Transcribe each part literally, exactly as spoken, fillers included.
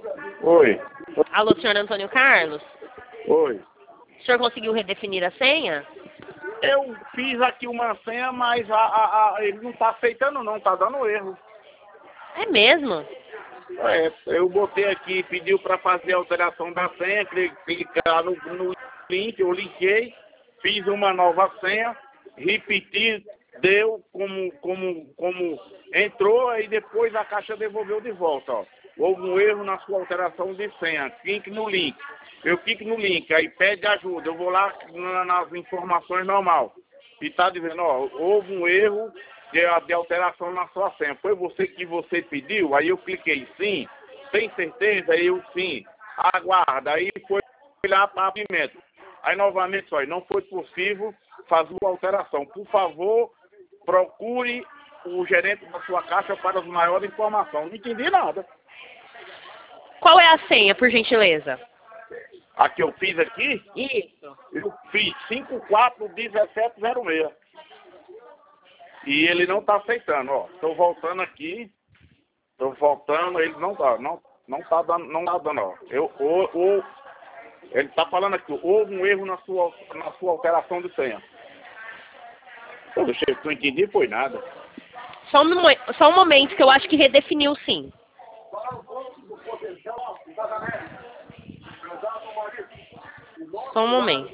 Oi. Alô, senhor Antônio Carlos? Oi. O senhor conseguiu redefinir a senha? Eu fiz aqui uma senha, mas a, a, a, ele não está aceitando não, está dando erro. É mesmo? É, eu botei aqui, pediu para fazer a alteração da senha, clicar no, no link, eu linkei, fiz uma nova senha, repeti, deu como, como, como entrou, aí depois a caixa devolveu de volta, ó. Houve um erro na sua alteração de senha, clique no link. Eu clico no link, aí pede ajuda, eu vou lá na, nas informações normal. E tá dizendo, ó, houve um erro de, de alteração na sua senha. Foi você que você pediu? Aí eu cliquei sim, tem certeza? Aí eu sim, aguarda. Aí foi lá para pimenta. Aí novamente, ó, não foi possível fazer a alteração. Por favor, procure o gerente da sua caixa para as maiores informações. Não entendi nada. Qual é a senha, por gentileza? A que eu fiz aqui? Isso. Eu fiz cinco quatro um sete zero seis. E ele não está aceitando, ó. Estou voltando aqui. Estou voltando, ele não tá, não, não tá dando, não tá dando, ó. Eu, o, o, ele está falando aqui, houve um erro na sua, na sua alteração de senha. Eu deixei, não entendi, foi nada. Só um, mo- só um momento que eu acho que redefiniu sim. Só um momento.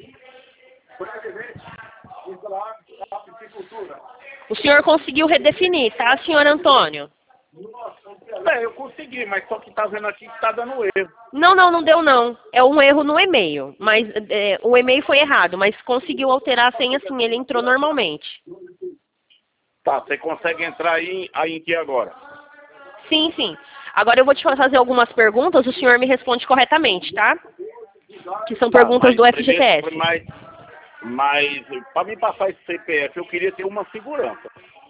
O senhor conseguiu redefinir, tá, senhor Antônio? É, eu consegui, mas só que tá vendo aqui que tá dando erro. Não, não, não deu não. É um erro no e-mail. Mas é, o e-mail foi errado, mas conseguiu alterar a senha sim, ele entrou normalmente. Tá, você consegue entrar aí, aí em que agora? Sim, sim. Agora eu vou te fazer algumas perguntas, o senhor me responde corretamente, tá? Que são Tá, perguntas mas do primeiro, F G T S. Mas, mas para me passar esse C P F, eu queria ter uma segurança.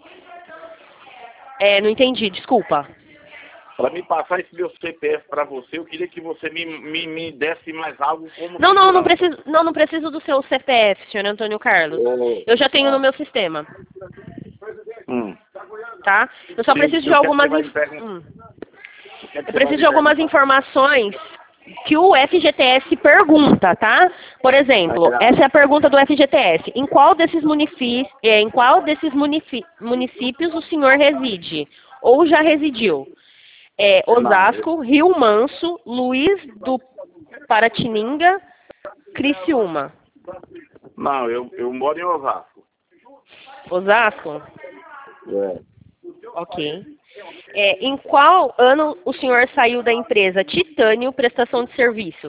É, não entendi, desculpa. Para me passar esse meu C P F para você, eu queria que você me, me, me desse mais algo como Não, não, não segurança. preciso, não, não preciso do seu C P F, senhor Antônio Carlos. Oh, Eu já tenho ah. no meu sistema, Hum. tá? Eu só Sim, preciso de eu quero que algumas... você vai me inf- perguntar. hum. Eu, quero que Eu você vai preciso me de algumas perguntar. informações que o F G T S pergunta, tá? Por exemplo, Aí, essa é a pergunta do F G T S. Em qual desses, munifi- eh, em qual desses munifi- municípios o senhor reside? Ou já residiu? É, Não, eu, Osasco, Rio Manso, Luiz do Paratininga, Criciúma. não, eu, eu moro em Osasco. Osasco? É. Ok. É, em qual ano o senhor saiu da empresa Titânio Prestação de Serviços?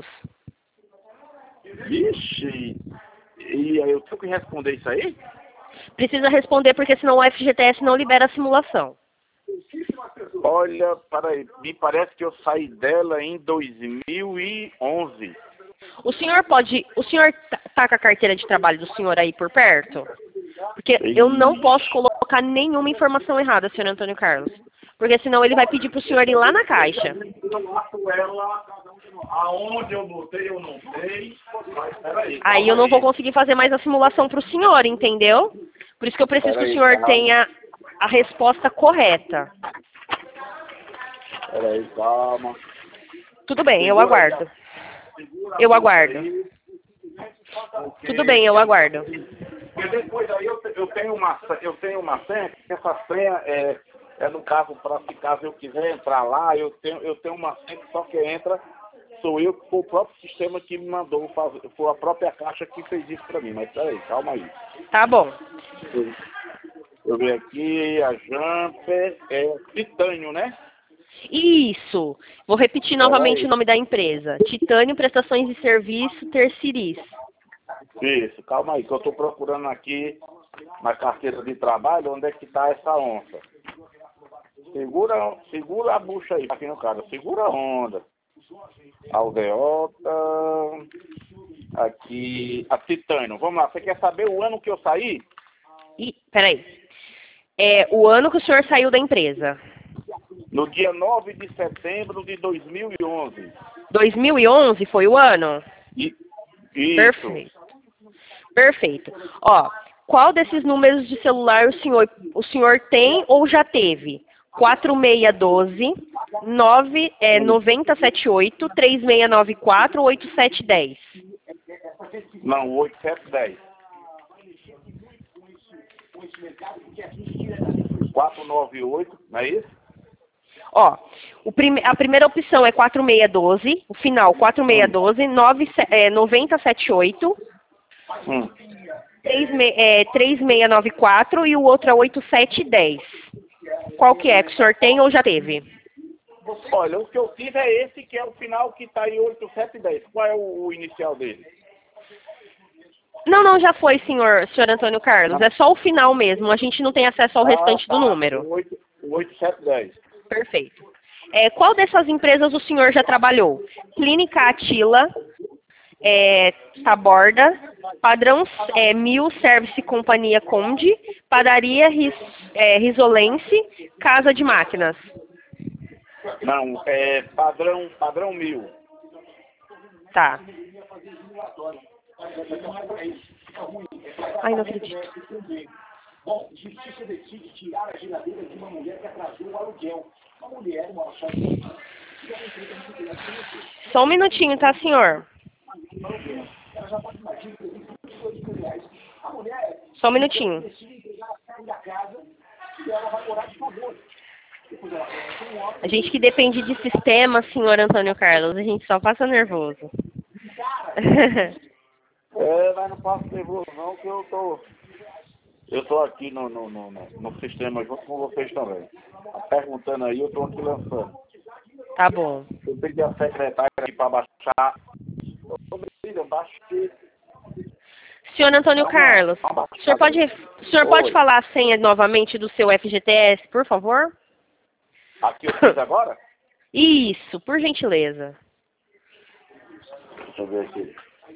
Vixe, e aí eu tenho que responder isso aí? Precisa responder porque senão o F G T S não libera a simulação. Olha, peraí, me parece que eu saí dela em dois mil e onze. O senhor pode... O senhor tá tá com a carteira de trabalho do senhor aí por perto? Porque eu não posso colocar nenhuma informação errada, senhor Antônio Carlos. Porque senão ele vai pedir para o senhor ir lá na caixa. Eu mato ela, aonde eu botei eu não sei, mas peraí. Aí eu não vou conseguir fazer mais a simulação para o senhor, entendeu? Por isso que eu preciso que o Peraí, senhor calma. tenha a resposta correta. Peraí, calma. Tudo bem, eu Segura aí, aguardo. Eu aguardo. porque- Tudo bem, eu aguardo. E depois aí eu, te- eu tenho uma eu tenho uma senha, que essa senha é, é no caso, para se caso eu quiser entrar lá, eu tenho, eu tenho uma senha que só que entra, sou eu, que foi o próprio sistema que me mandou fazer, foi a própria caixa que fez isso para mim, mas peraí, calma aí. Tá bom. Eu, eu vi aqui, a Jumper, é Titânio, né? Isso. Vou repetir novamente Peraí. o nome da empresa. Titânio Prestações de Serviço Terciris. Isso, calma aí, que eu estou procurando aqui na carteira de trabalho onde é que está essa onça. Segura, segura a bucha aí, aqui no cara, segura a onda. Aldeota, aqui, a Titânio. Vamos lá, você quer saber o ano que eu saí? E, peraí. É o ano que o senhor saiu da empresa. No dia nove de setembro de dois mil e onze. dois mil e onze foi o ano? E, isso. Perfeito. Perfeito. Ó, qual desses números de celular o senhor, o senhor tem ou já teve? quatro seis um dois, nove, é, noventa setenta e oito, três seis nove quatro, oito sete um zero. Não, oito sete um zero. quatro nove oito, não é isso? Ó, o prime a primeira opção é quatro seis um dois, o final quatro seis um dois, nove, é, noventa setenta e oito, Hum. três seis nove quatro e o outro é oito sete um zero. Qual que é? Que o senhor tem ou já teve? Olha, o que eu tive é esse, que é o final que está em oito sete um zero. Qual é o, o inicial dele? Não, não, já foi, senhor, senhor Antônio Carlos. É só o final mesmo. A gente não tem acesso ao Ah, restante tá, do número. O oito sete um zero. Perfeito. É, qual dessas empresas o senhor já trabalhou? Clínica Atila, é, Taborda, Padrão é, Mil Service Companhia Conde, Padaria Ris, é, Risolense, Casa de Máquinas. Não, é padrão, padrão mil. Tá. Ai, não acredito. Bom, justiça decide tirar a geladeira de uma mulher que atrasou o aluguel. Uma mulher, uma chave. Só um minutinho, tá, senhor? Só um minutinho. A gente que depende de sistema, senhor Antônio Carlos, a gente só passa nervoso. É, mas não passo nervoso não, que eu tô... Eu tô aqui no, no, no, no, no sistema junto com vocês também. Tá perguntando aí, eu tô aqui lançando. Tá bom. Eu pedi a secretária aqui para baixar. Eu baixei. Senhor Antônio Carlos, o senhor pode, o senhor pode falar a senha novamente do seu F G T S, por favor? Aqui eu fiz agora? Isso, por gentileza. Deixa eu ver aqui.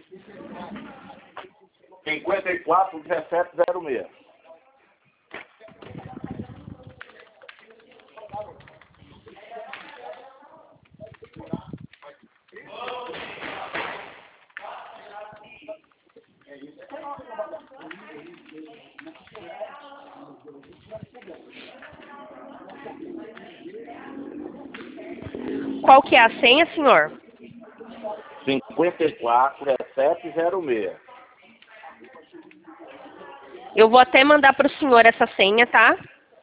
cinquenta e quatro, dezessete, zero seis. Qual que é a senha, senhor? cinquenta e quatro, dezessete, zero seis. Eu vou até mandar para o senhor essa senha, tá?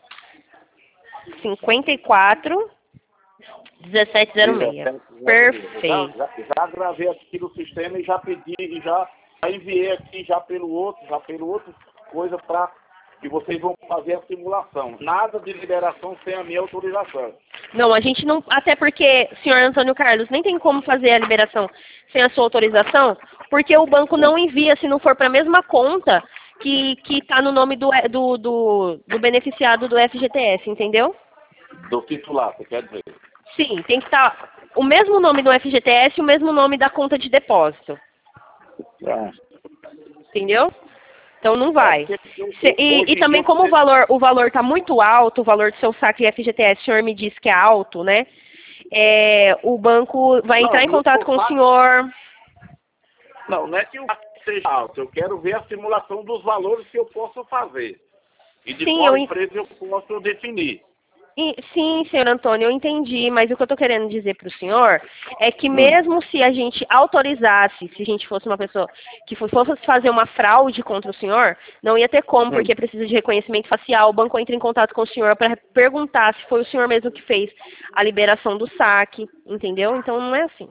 cinquenta e quatro, dezessete, zero seis. Perfeito. Já, já, já gravei aqui no sistema e já pedi, e já, já enviei aqui já pelo outro, já pelo outro coisa para que vocês vão fazer a simulação. Nada de liberação sem a minha autorização. Não, a gente não... Até porque, senhor Antônio Carlos, nem tem como fazer a liberação sem a sua autorização, porque o banco não envia se não for para a mesma conta que que está no nome do, do, do, do beneficiado do F G T S, entendeu? Do titular, você quer dizer? Sim, tem que estar o mesmo nome do F G T S e o mesmo nome da conta de depósito. Ah. Entendeu? Então não vai. Se, e, e também como o valor o valor está muito alto, o valor do seu saque F G T S, o senhor me disse que é alto, né? É, o banco vai entrar em contato com o senhor. Não, não é que o saque seja alto. Eu quero ver a simulação dos valores que eu posso fazer. E de Sim, qual eu... empresa eu posso definir. E, sim, senhor Antônio, eu entendi, mas o que eu estou querendo dizer para o senhor é que mesmo se a gente autorizasse, se a gente fosse uma pessoa que fosse fazer uma fraude contra o senhor, não ia ter como, porque precisa de reconhecimento facial, o banco entra em contato com o senhor para perguntar se foi o senhor mesmo que fez a liberação do saque, entendeu? Então não é assim.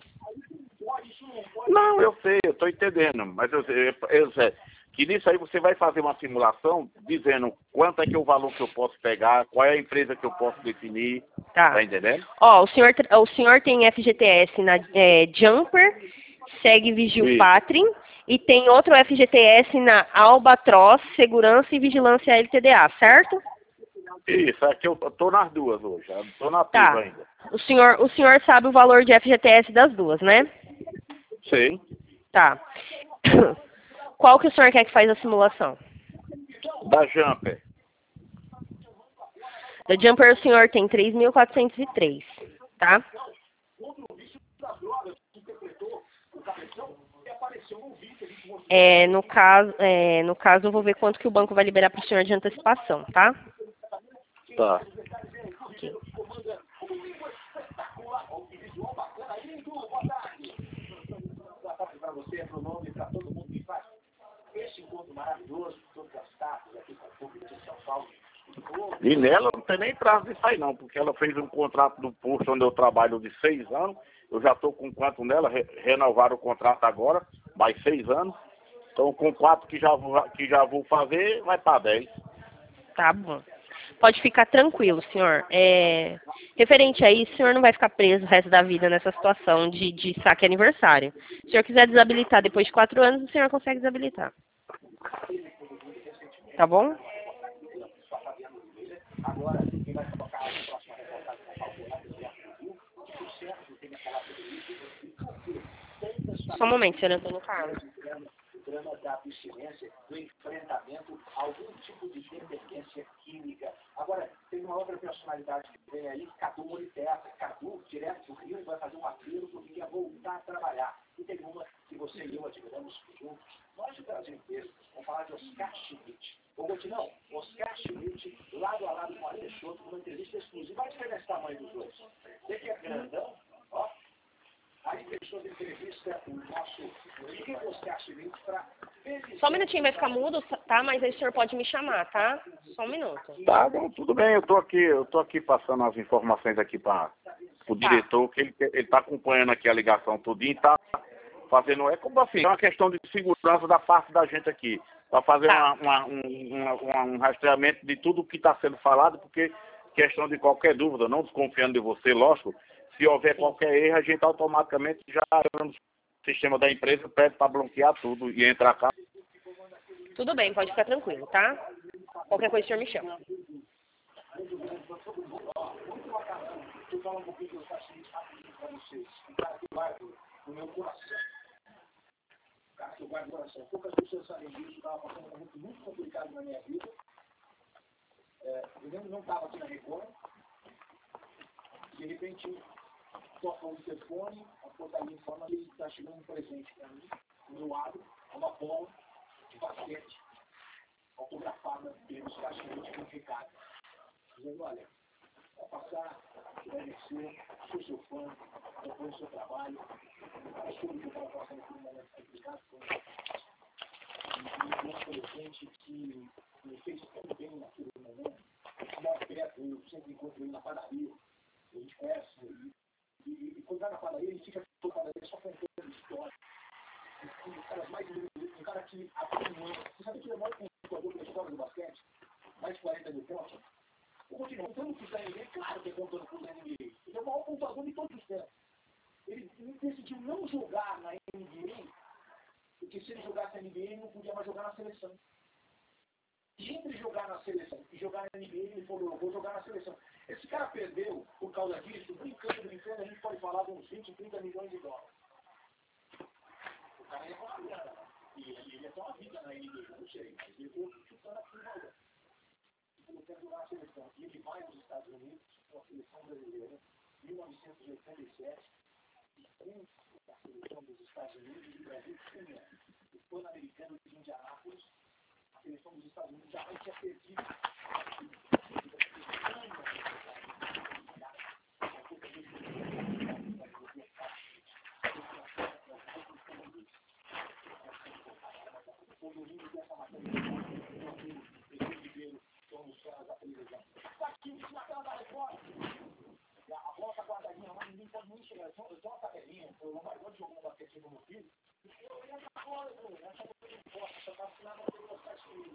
Não, eu sei, eu estou entendendo, mas eu, eu, eu sei que nisso aí você vai fazer uma simulação dizendo quanto é que é o valor que eu posso pegar, qual é a empresa que eu posso definir, tá, tá entendendo? Ó, o senhor, o senhor tem F G T S na é, Jumper, Seg Vigil Patrim, e tem outro F G T S na Albatross, Segurança e Vigilância L T D A, certo? Isso, aqui eu tô nas duas hoje, eu tô na tá. ativa ainda. O senhor, o senhor sabe o valor de F G T S das duas, né? Sim. Tá. Qual que o senhor quer que faz a simulação? Da Jumper. Da Jumper o senhor tem três mil quatrocentos e três, tá? É, no caso, é, no caso eu vou ver quanto que o banco vai liberar para o senhor de antecipação, tá? Tá. Ok. E nela não tem nem prazo de sair não, porque ela fez um contrato do posto onde eu trabalho de seis anos. Eu já estou com quanto nela, re renovaram o contrato agora, mais seis anos. Então com quatro que já vou, que já vou fazer, vai para dez. Tá bom. Pode ficar tranquilo, senhor. É, referente a isso, o senhor não vai ficar preso o resto da vida nessa situação de, de saque aniversário. Se o senhor quiser desabilitar depois de quatro anos, o senhor consegue desabilitar. Tá bom? Só um momento, senhor Antônio Carlos. Drama da abstinência, do enfrentamento a algum tipo de dependência química. Agora, tem uma outra personalidade que vem aí, Cadu Moliterra. Cadu, direto do Rio, vai fazer um apelo porque quer voltar a trabalhar. E tem uma que você e eu admiramos juntos. Nós de Brasil inteiro, vamos falar de Oscar Schmidt. Ô, Gotinão, Oscar Schmidt, lado a lado com a Peixoto, uma entrevista exclusiva. Vai diferença o tamanho dos dois. Você que é grandão, ó. Aí fechou a entrevista o nosso Oscar Schmidt para... Só um minutinho, vai ficar mudo, tá? Mas aí o senhor pode me chamar, tá? Só um minuto. Tá bom, tudo bem, eu tô aqui, eu tô aqui passando as informações aqui para o diretor, que ele, ele tá acompanhando aqui a ligação tudinho e tá fazendo, é como assim, é uma questão de segurança da parte da gente aqui, para fazer Tá. uma, uma, um, uma, um rastreamento de tudo que está sendo falado, porque questão de qualquer dúvida, não desconfiando de você, lógico, se houver Sim. qualquer erro, a gente automaticamente já no sistema da empresa pede para bloquear tudo e entrar cá. Tudo bem, pode ficar tranquilo, tá? Qualquer coisa o senhor me chama. Eu falo um pouquinho do Oscar Schmidt rapidinho para vocês. Um cara que guardo no meu coração. Um cara que eu guardo no coração. Poucas pessoas sabem disso. Estava passando um momento muito complicado na minha vida. É, eu lembro, não estava aqui na Record. De repente, toca o telefone, a portaria informa que está chegando um presente para mim. Do meu lado, uma bola de basquete autografada pelo Oscar Schmidt com recado. Dizendo, olha, vai passar, agradecer, sou seu fã, acompanho o seu trabalho, eu soube que eu estava passando por um momento complicado, foi um presente que me fez tão bem naquele momento. Eu moro perto, eu sempre encontro ele na padaria, a gente conhece, e, e, e quando vai na padaria, ele fica na padaria só contando história. Um dos caras mais lindos, um cara que abriu mão. Você sabe que ele é o maior contador da história do basquete? Mais de quarenta mil pontos. Eu continuo contando com o N B A, claro que é contando com o N B A. Ele é o maior contador de todos os tempos. Ele decidiu não jogar na N B A, porque se ele jogasse na N B A, ele não podia mais jogar na seleção. E entre jogar na seleção e jogar na N B A, ele falou, eu vou jogar na seleção. Esse cara perdeu, por causa disso, brincando, brincando, a gente pode falar de uns vinte, trinta milhões de dólares. O cara ia falar grana. E ele ia ter uma vida na N B A, não sei, mas ele foi chutando aqui no valor. Ele quer jogar na seleção. E ele vai aos Estados Unidos, com a seleção brasileira, em mil novecentos e oitenta e sete, e com a seleção dos Estados Unidos e do Brasil tinha o Pan-Americano de Indianápolis. A seleção dos Estados Unidos já tinha perdido. O domínio dessa matéria a volta guardadinha lá, ninguém pode nem chegar. Só uma tabelinha, o Lombardi jogou um basquete no meu filho. Eu ia na bola, eu ia achar que eu não posso, só tava assinando a pelo Oscar Schmidt.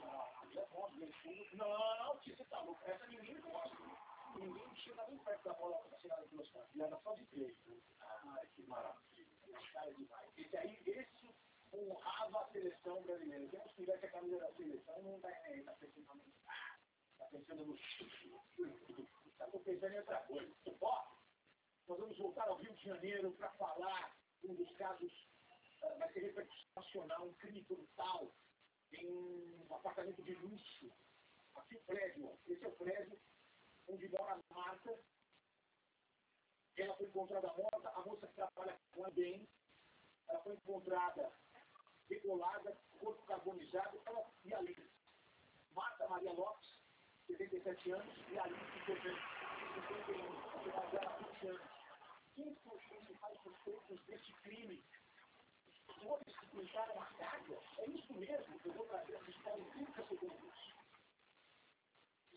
Não, que você tá louco, essa ninguém gosta. Ninguém chega nem perto da bola assinada pelo Oscar. E era só de três. Ai, que maravilha. Esse cara é demais. Esse aí, esse honrava a seleção brasileira. Quem não tivesse a camisa da seleção, não tá nem tá pensando no. Tá pensando no. Estou pensando em outra coisa. Ó, nós vamos voltar ao Rio de Janeiro para falar um dos casos, uh, vai ser repercussão nacional, um crime brutal em um apartamento de luxo. Aqui o prédio, esse é o prédio onde mora a Marta. Ela foi encontrada morta, a moça que trabalha com a bem, ela foi encontrada degolada, corpo carbonizado, ela e a Alice. Marta Maria Lopes, setenta e sete anos, e a Alice, cinquenta e um, ela vinte anos. Quem são os principais suspeitos deste crime? Os homens que pintaram a casa? É isso mesmo, eu vou trazer essa história em trinta segundos. Gente,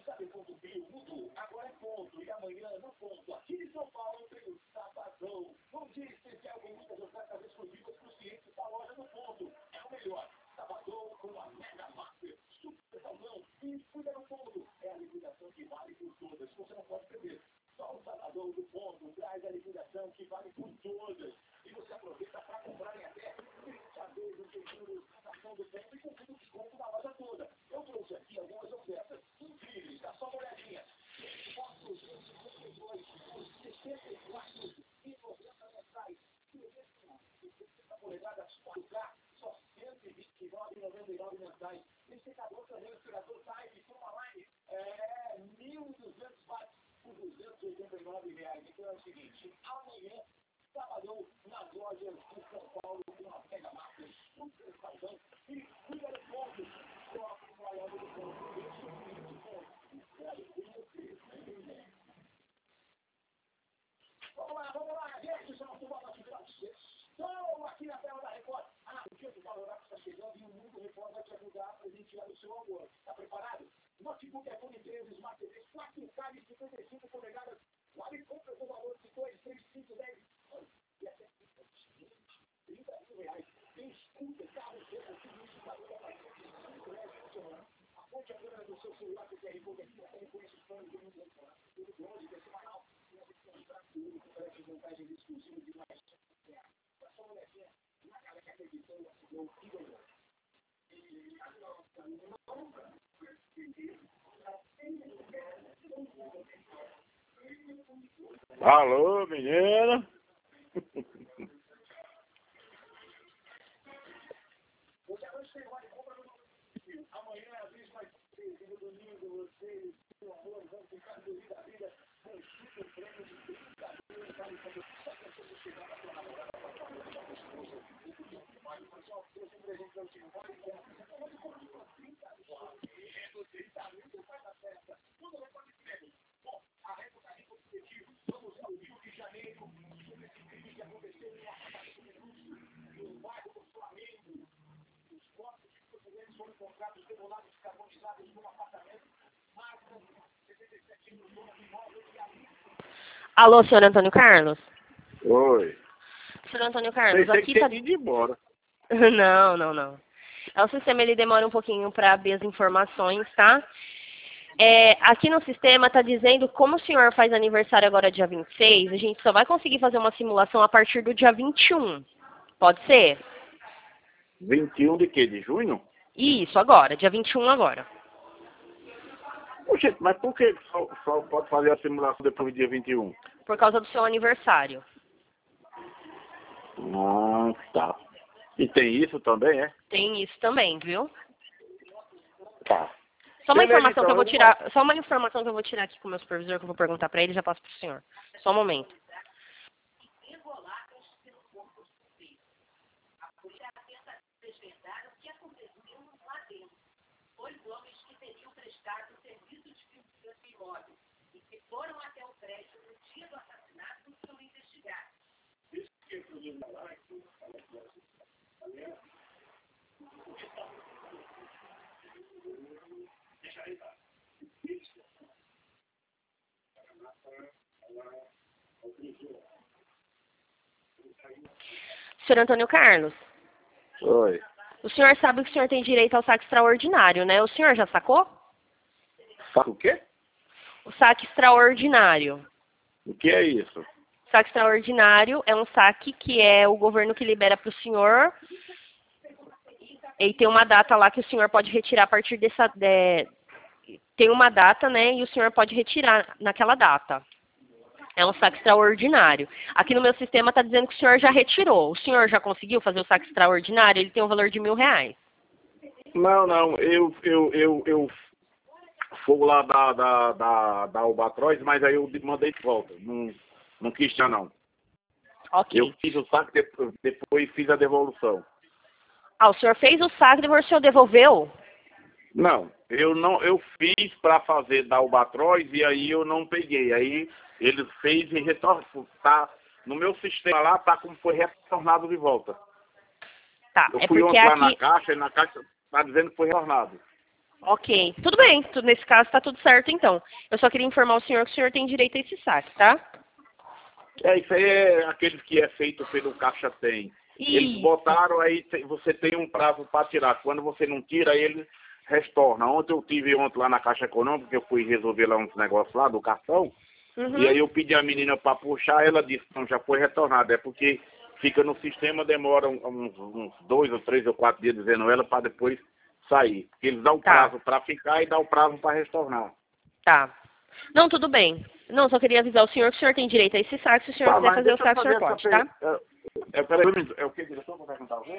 sabe quando o Rio mudou? Agora é ponto. E amanhã no ponto. Aqui em São Paulo tem o Sabadão. Num dia especial com muitas ofertas exclusivas para os clientes da loja no ponto. É o melhor. Sabadão com a Mega Master. Super salão. E cuida no ponto. É a liquidação que vale por todas. Você não pode perder. Só o Sabadão do ponto traz a liquidação que vale por todas. E você aproveita para comprar em até trinta vezes sem juros, ação do tempo e com tudo desconto na loja toda. Eu trouxe aqui algumas ofertas incríveis, dá só uma olhadinha. Xbox duzentos e cinquenta e dois por sessenta e quatro e noventa mensais. sessenta polegadas quatro K, só cento e vinte e nove reais e noventa e nove mensais. E secador também, aspirador Tide, Turmaline, é mil e duzentos watts por duzentos e oitenta e nove reais. Então é o seguinte, amanhã, sábado, nas lojas de São Paulo, com a Mega Master, super salão, e cuida do ponto, próprio com a loja do ponto, deixa o cliente ponto. Olha, com você, vamos lá, vamos lá, gente, só não tomar nosso grau. Estou aqui na tela da Record. Ah, o dia do Valorado está chegando e o Mundo Record vai te ajudar a presentear o seu amor. Está preparado? Notebook iPhone treze, Smart T V quatro K de cinquenta e cinco polegadas. Vale compra com valor de dois, três, cinco, dez. E até trinta mil reais. Tem scooter, carro, zero, tudo isso valor a partir de cinco reais por semana. Aponte a câmera do seu celular com o Q R Code aqui, até reconhece os planos do Mundo Record. Tudo grande, desse canal. Tudo com preços vantagens exclusivas de mais. Dá só uma olhadinha na cara que acreditou no que ganhou. Alô, menina. Amanhã, a vez mais três, no domingo, vocês, meu amor, vão ficar felizes da vida com o super prêmio de trinta mil reais. Só que você chegar na sua namorada para falar com a sua esposa, o pessoal trouxe um presente para o time. trinta mil você faz a festa. Tudo vai para o prêmio. Bom, a época é competitiva. Vamos ao Rio de Janeiro. Sobre esse crime que aconteceu no apartamento de luxo, no bairro do Flamengo. Os corpos de portugueses foram encontrados demolados e carbonizados num apartamento. Marca, setenta e sete anos, dona do imóvel e ali. Alô, senhor Antônio Carlos? Oi. Senhor Antônio Carlos, Pensei aqui que tá... tinha ido embora. Não, não, não. É o sistema, ele demora um pouquinho para abrir as informações, tá? É, aqui no sistema está dizendo, como o senhor faz aniversário agora dia vinte e seis, a gente só vai conseguir fazer uma simulação a partir do dia vinte e um. Pode ser? vinte e um de quê? De junho? Isso, agora, dia vinte e um agora. Poxa, mas por que só, só pode fazer a simulação depois do dia vinte e um? Por causa do seu aniversário. Ah, tá. E tem isso também, é? Tem isso também, viu? Tá. Só uma Beleza, informação então, que eu vou eu tirar, só uma informação que eu vou tirar aqui com o meu supervisor, que eu vou perguntar para ele e já passo para o senhor. Só um momento. Foram até o prédio no dia do assassinato e são investigados. Senhor Antônio Carlos, Oi. o senhor sabe que o senhor tem direito ao saque extraordinário, né? O senhor já sacou? Sabe o quê? O saque extraordinário. O que é isso? Saque extraordinário é um saque que é o governo que libera para o senhor. E tem uma data lá que o senhor pode retirar a partir dessa... De, tem uma data, né? E o senhor pode retirar naquela data. É um saque extraordinário. Aqui no meu sistema está dizendo que o senhor já retirou. O senhor já conseguiu fazer o saque extraordinário? Ele tem um valor de mil reais. Não, não. Eu, eu, eu, eu fui lá da, da, da, da Albatroz, mas aí eu mandei de volta. Não, não quis já, não. Ok. Eu fiz o saque, depois, depois fiz a devolução. Ah, o senhor fez o saque, depois o senhor devolveu? Não, eu não, eu fiz para fazer da Albatroz e aí eu não peguei. Aí ele fez e retornou. Tá no meu sistema lá, tá como foi retornado de volta. Tá, Eu é fui porque ontem lá aqui... na caixa e na caixa tá dizendo que foi retornado. Ok, tudo bem. Tudo, nesse caso está tudo certo, então. Eu só queria informar o senhor que o senhor tem direito a esse saque, tá? É, isso aí é aqueles que é feito pelo Caixa Tem. Eles Isso. botaram aí, tem- você tem um prazo para tirar. Quando você não tira, ele retorna. Ontem eu tive ontem lá na Caixa Econômica, que eu fui resolver lá uns negócios lá do cartão. Uhum. E aí eu pedi a menina para puxar, ela disse, não, já foi retornado. É porque fica no sistema, demora um- uns, uns dois ou três ou quatro dias dizendo ela para depois sair. Porque eles dão o Tá. prazo para ficar e dão o prazo para retornar. Tá. Não, tudo bem. Não, só queria avisar o senhor que o senhor tem direito a esse saque. Se o senhor Tá, quiser mas fazer o deixa eu saque, o fazer senhor essa pode, tá? pergunta. É, é, peraí, um minuto. É o que, diretor, para perguntar você?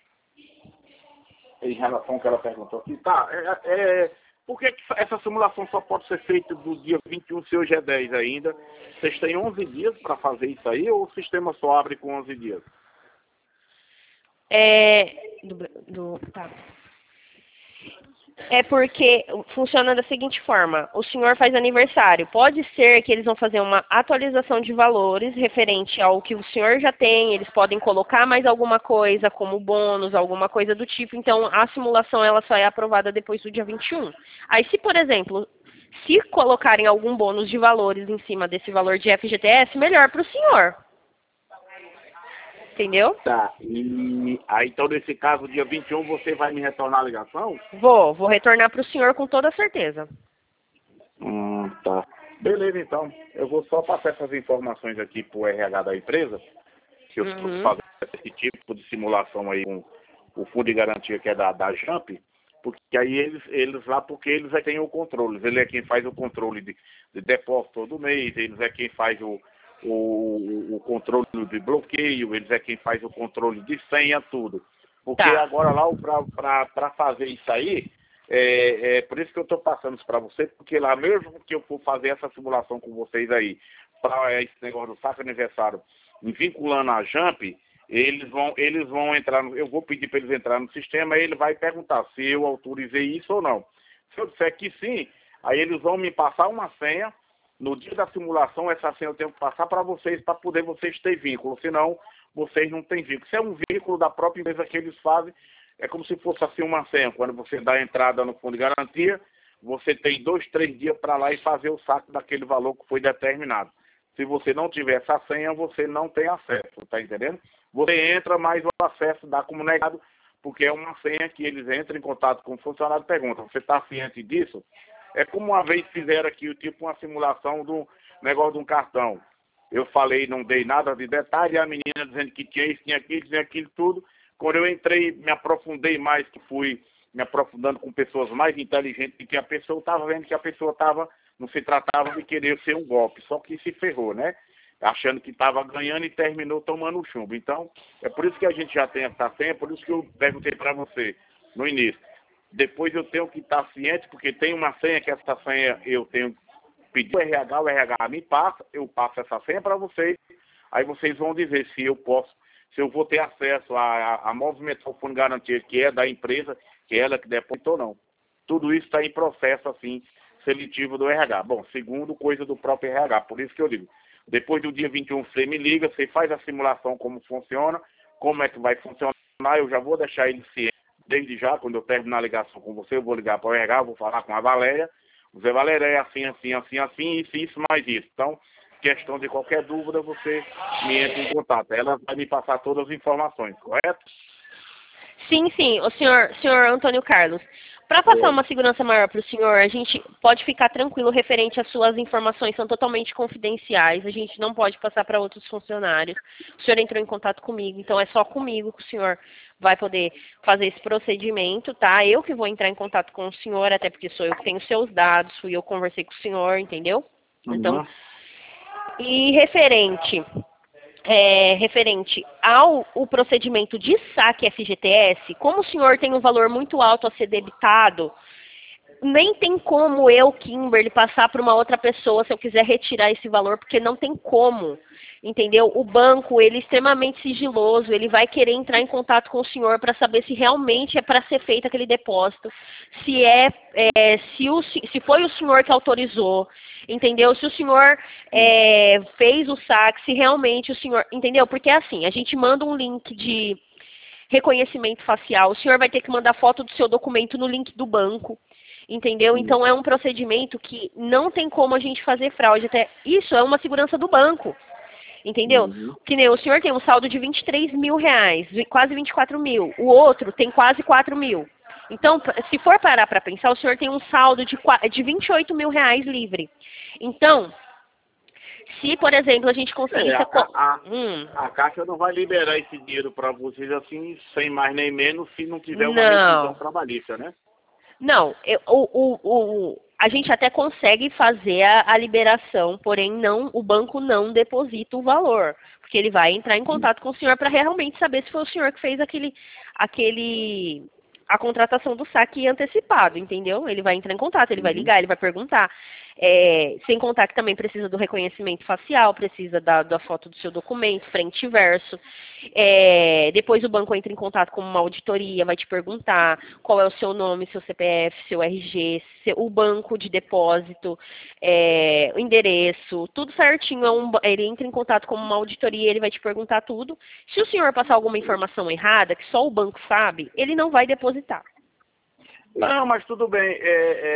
Em relação ao que ela perguntou aqui. Tá, é, é, por que, que essa simulação só pode ser feita do dia vinte e um, se hoje é dez ainda? Vocês têm onze dias para fazer isso aí ou o sistema só abre com onze dias? É, do, do, tá. É porque funciona da seguinte forma, o senhor faz aniversário, pode ser que eles vão fazer uma atualização de valores referente ao que o senhor já tem, eles podem colocar mais alguma coisa, como bônus, alguma coisa do tipo, então a simulação ela só é aprovada depois do dia vinte e um. Aí se, por exemplo, se colocarem algum bônus de valores em cima desse valor de F G T S, melhor para o senhor. Entendeu? Tá, e aí então nesse caso, dia vinte e um, você vai me retornar a ligação? Vou, vou retornar para o senhor com toda certeza. Hum, tá. Beleza, então. Eu vou só passar essas informações aqui pro R H da empresa, que eu estou Uhum. fazendo esse tipo de simulação aí com o fundo de garantia que é da, da Jump, porque aí eles, eles lá, porque eles é quem tem o controle, ele é quem faz o controle de, de depósito todo mês, eles é quem faz o, o, o controle de bloqueio, eles é quem faz o controle de senha, tudo. Porque Tá. agora lá, para fazer isso aí, é, é por isso que eu estou passando isso para vocês, porque lá mesmo que eu for fazer essa simulação com vocês aí, para esse negócio do saque aniversário, me vinculando a Jump, eles vão, eles vão entrar, no, eu vou pedir para eles entrarem no sistema, e ele vai perguntar se eu autorizei isso ou não. Se eu disser que sim, aí eles vão me passar uma senha. No dia da simulação, essa senha eu tenho que passar para vocês, para poder vocês terem vínculo, senão vocês não têm vínculo. Se é um vínculo da própria empresa que eles fazem, é como se fosse assim uma senha. Quando você dá a entrada no fundo de garantia, você tem dois, três dias para lá e fazer o saque daquele valor que foi determinado. Se você não tiver essa senha, você não tem acesso, tá entendendo? Você entra, mas o acesso dá como negado, porque é uma senha que eles entram em contato com o funcionário e perguntam, você está ciente disso? É como uma vez fizeram aqui, tipo uma simulação do negócio de um cartão. Eu falei, não dei nada de detalhe, e a menina dizendo que tinha isso, tinha aquilo, tinha aquilo tudo. Quando eu entrei, me aprofundei mais, que fui me aprofundando com pessoas mais inteligentes, e que a pessoa estava vendo que a pessoa estava, não se tratava de querer ser um golpe, só que se ferrou, né? Achando que estava ganhando e terminou tomando o chumbo. Então, é por isso que a gente já tem essa senha, por isso que eu perguntei para você no início. Depois eu tenho que estar ciente, porque tem uma senha, que essa senha eu tenho que pedir o R H, o R H me passa, eu passo essa senha para vocês, aí vocês vão dizer se eu posso, se eu vou ter acesso a, a, a movimentar o fundo de garantia, que é da empresa, que é ela que depositou ou não. Tudo isso está em processo, assim, seletivo do R H. Bom, segundo, coisa do próprio R H, por isso que eu digo, depois do dia vinte e um você me liga, você faz a simulação como funciona, como é que vai funcionar, eu já vou deixar ele ciente. Desde já, quando eu terminar a ligação com você, eu vou ligar para o R H, vou falar com a Valéria. Você, Valéria, é assim, assim, assim, assim, isso, isso, mais isso. Então, questão de qualquer dúvida, você me entra em contato. Ela vai me passar todas as informações, correto? Sim, sim. O senhor, senhor Antônio Carlos, para passar Oi. uma segurança maior para o senhor, a gente pode ficar tranquilo referente às suas informações, são totalmente confidenciais, a gente não pode passar para outros funcionários. O senhor entrou em contato comigo, então é só comigo que o senhor vai poder fazer esse procedimento, tá? Eu que vou entrar em contato com o senhor, até porque sou eu que tenho seus dados, fui eu que conversei com o senhor, entendeu? Então, Uhum. e referente... É, referente ao o procedimento de saque F G T S, como o senhor tem um valor muito alto a ser debitado, nem tem como eu, Kimberly, passar para uma outra pessoa se eu quiser retirar esse valor, porque não tem como, entendeu? O banco, ele é extremamente sigiloso, ele vai querer entrar em contato com o senhor para saber se realmente é para ser feito aquele depósito, se é, é se, o, se foi o senhor que autorizou, entendeu? Se o senhor é, fez o saque, se realmente o senhor, entendeu? Porque é assim, a gente manda um link de reconhecimento facial, o senhor vai ter que mandar foto do seu documento no link do banco. Entendeu? Então é um procedimento que não tem como a gente fazer fraude. Até isso é uma segurança do banco. Entendeu? Uhum. Que nem o senhor tem um saldo de vinte e três mil reais, quase vinte e quatro mil. O outro tem quase quatro mil. Então, se for parar para pensar, o senhor tem um saldo de, de vinte e oito mil reais livre. Então, se, por exemplo, a gente conseguisse... É, a, a, hum. a Caixa não vai liberar esse dinheiro para vocês assim, sem mais nem menos, se não tiver uma Não. rescisão trabalhista, né? Não, eu, o, o, o, a gente até consegue fazer a, a liberação, porém não, o banco não deposita o valor, porque ele vai entrar em contato com o senhor para realmente saber se foi o senhor que fez aquele, aquele, a contratação do saque antecipado, entendeu? Ele vai entrar em contato, ele vai ligar, ele vai perguntar. É, sem contar que também precisa do reconhecimento facial, precisa da, da foto do seu documento, frente e verso. É, depois o banco entra em contato com uma auditoria, vai te perguntar qual é o seu nome, seu C P F, seu R G, seu, o banco de depósito, é, o endereço, tudo certinho. É um, ele entra em contato com uma auditoria, ele vai te perguntar tudo. Se o senhor passar alguma informação errada, que só o banco sabe, ele não vai depositar. Não, mas tudo bem. É,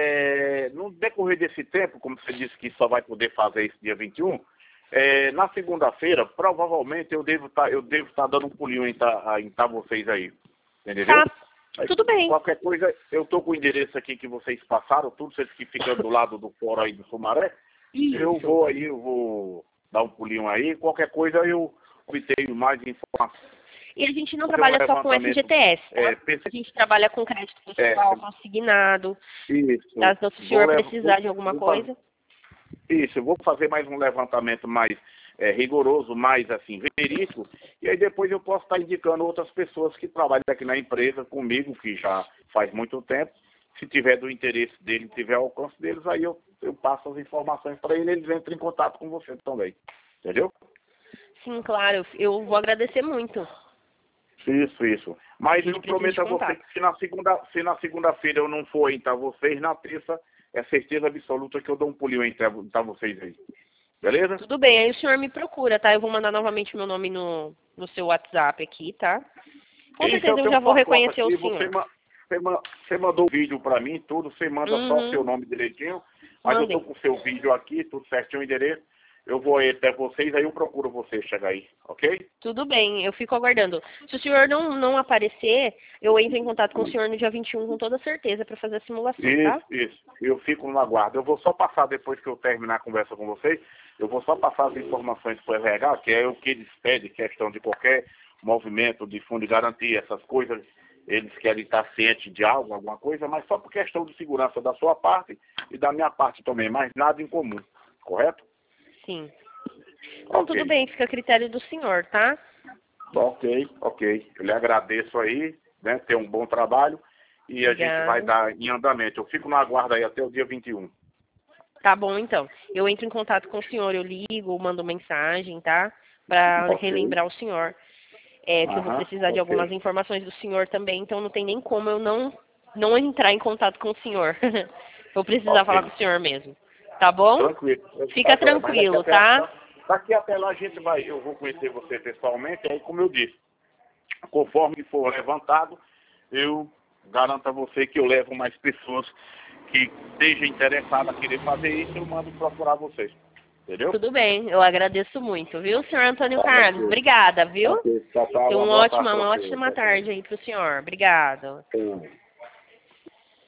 é, no decorrer desse tempo, como você disse que só vai poder fazer isso dia vinte e um, é, na segunda-feira, provavelmente eu devo estar eu devo estar dando um pulinho em tá, em tá vocês aí. Entendeu? Tá, tudo bem. Qualquer coisa, eu tô com o endereço aqui que vocês passaram, tudo vocês que ficam do lado do fórum aí do Sumaré. Isso. Eu vou aí, eu vou dar um pulinho aí. Qualquer coisa eu obtenho mais informações. E a gente não trabalha só com F G T S, tá? É, pense... A gente trabalha com crédito pessoal, é, consignado. Isso. Caso o senhor levar... precisar de alguma vou coisa. Isso, eu vou fazer mais um levantamento mais é, rigoroso, mais assim, verídico, e aí depois eu posso estar indicando outras pessoas que trabalham aqui na empresa comigo, que já faz muito tempo. Se tiver do interesse dele, tiver alcance deles, aí eu, eu passo as informações para ele, eles entram em contato com você também. Entendeu? Sim, claro. Eu vou agradecer muito. Isso, isso. Mas eu prometo a você que se na segunda, se na segunda-feira eu não for entrar vocês, na terça é certeza absoluta que eu dou um pulinho entrar, entrar vocês aí. Beleza? Tudo bem, aí o senhor me procura, tá? Eu vou mandar novamente meu nome no, no seu WhatsApp aqui, tá? Com Isso, certeza eu, eu já vou reconhecer aqui, o senhor. Você, ma você, ma você mandou o vídeo pra mim, tudo, você manda Uhum. só o seu nome direitinho, mas Mandei. eu tô com o seu vídeo aqui, tudo certinho, o endereço. Eu vou aí até vocês, aí eu procuro você chegar aí, ok? Tudo bem, eu fico aguardando. Se o senhor não, não aparecer, eu entro em contato com o senhor no dia vinte e um com toda certeza para fazer a simulação, Isso, tá? isso. Eu fico no aguardo. Eu vou só passar, depois que eu terminar a conversa com vocês, eu vou só passar as informações para o R H, que é o que eles pedem, questão de qualquer movimento de fundo de garantia, essas coisas. Eles querem estar cientes de algo, alguma coisa, mas só por questão de segurança da sua parte e da minha parte também, mas nada em comum, correto? Sim. Então, Okay. tudo bem, fica a critério do senhor, tá? Ok, ok. Eu lhe agradeço aí, né? Ter um bom trabalho e a Obrigada. gente vai dar em andamento. Eu fico no aguardo aí até o dia vinte e um. Tá bom, então. Eu entro em contato com o senhor, eu ligo, mando mensagem, tá? Para Ok. relembrar o senhor. É, que eu vou Aham, precisar de ok. algumas informações do senhor também, então não tem nem como eu não, não entrar em contato com o senhor. Vou precisar Ok. falar com o senhor mesmo. Tá bom? Tranquilo. Fica Tá, mas tranquilo, daqui até- tá? Daqui até lá a gente vai, eu vou conhecer você pessoalmente, aí como eu disse, conforme for levantado, eu garanto a você que eu levo mais pessoas que estejam interessadas a querer fazer isso, eu mando procurar vocês. Entendeu? Tudo bem, eu agradeço muito, viu, senhor Antônio Tá, Carlos? tranquilo. Obrigada, viu? Ok, tchau, tchau, Tenha uma uma boa ótima, tarde uma pra você. ótima tarde aí pro senhor. Obrigado. Sim.